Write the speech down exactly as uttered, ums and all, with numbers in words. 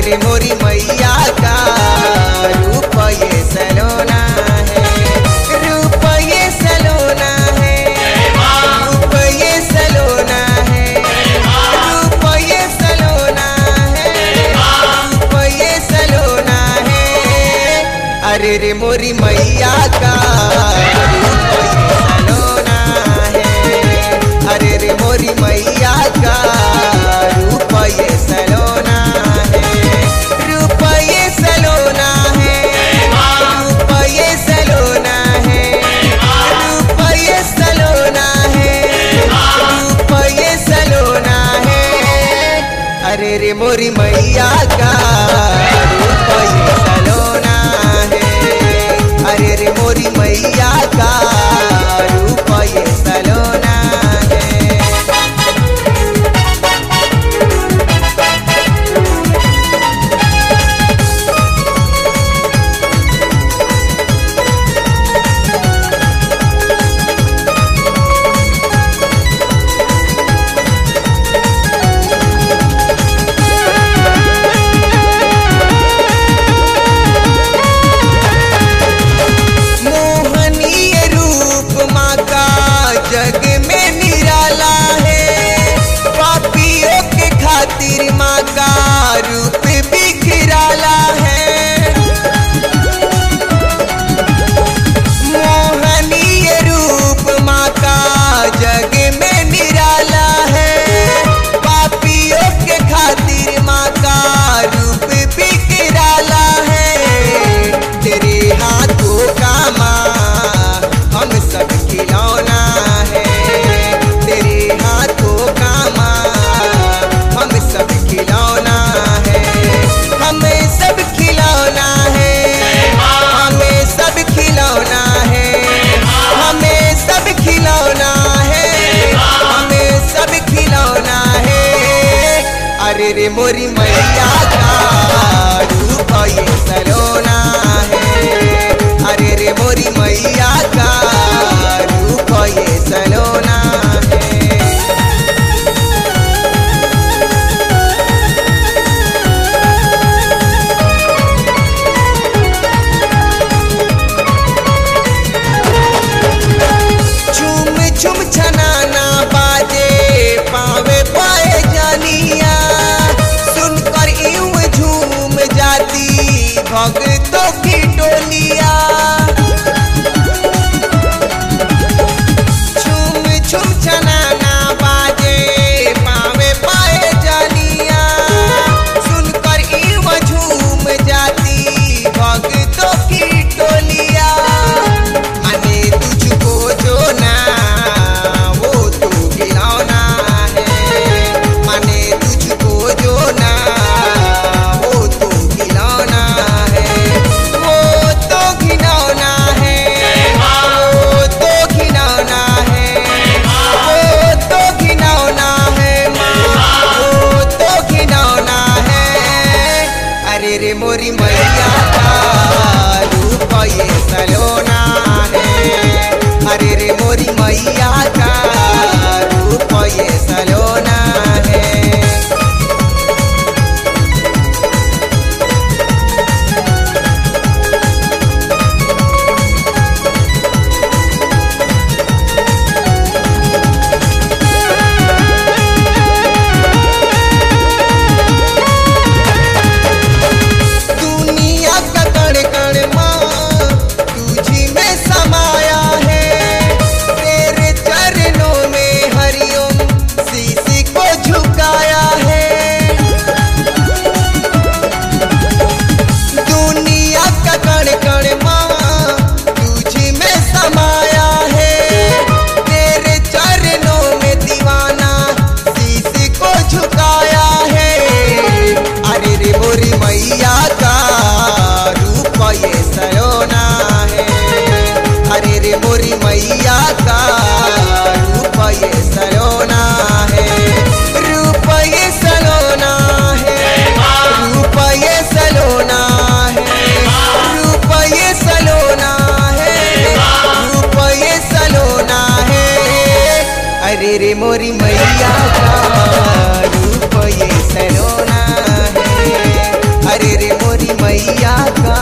रे मोरी मैया का रूप ये सलोना है, रूप ये सलोना है, रूप ये सलोना है, रूप ये सलोना है, रूप ये सलोना है। अरे रे मोरी मैया का रूप ये सलोना है, अरे रे मोरी मैया का रूप ये सलोना है, रूप ये सलोना है, रूप ये सलोना है, रूप ये सलोना है, रूप ये सलोना है। अरे रे मोरी मैया का रूप ये सलोना है, अरे रे मोरी मैया का रूप ये सलोना है। जग में निराला है, पापियों के खातिर माँ का रूप बिखराला है। मोहनीय रूप माँ का जग में निराला है, पापियों के खातिर माँ का रूप बिखराला है। तेरे हाथों का माँ हम सब खिलौना है, तेरे हाथों का माँ हम सब खिलौना है, हमें सब खिलौना है, हमें सब खिलौना है, हमें सब खिलौना है, हमें सब खिलौना है। अरे रे मोरी मैया का रूप ये सलोना है, अरे रे मोरी मैया का रूप ये सलोना है। झूम झूम छनाना बाजे पावे पाए जानिया, सुनकर यूं झूम जाती भक्तों की टोलिया। झूम झूम छनाना बाजे पावे पाए जानिया, सुनकर यूं झूम जाती भक्तों की टोलिया। माने तुझको जो ना वो तो खिलौना है, माने तुझको जो ना वो तो खिलौना है, वो तो खिलौना है, वो तो खिलौना है, वो तो खिलौना है, वो तो खिलौना है। अरे रे मोरी मैया का रूप ये सलोना है, अरे रे मोरी मैया का रूप ये सलोना है। दुनिया का कण कण माँ तुझी में समाया है, तेरे चरणों में हरिओम शीश को झुकाया है। दुनिया का कण कण माँ तुझी में समाया है, तेरे चरणों में दीवाना शीश को झुकाया है। अरे रे मोरी मैया का रूप ये सलोना है, अरे रे मोरी मैया का रूप ये सलोना है, रूप ये सलोना है, रूप ये सलोना है, रूप ये सलोना है, रूप ये सलोना है। अरे रे मोरी मैया का रूप ये सलोना है, मैया का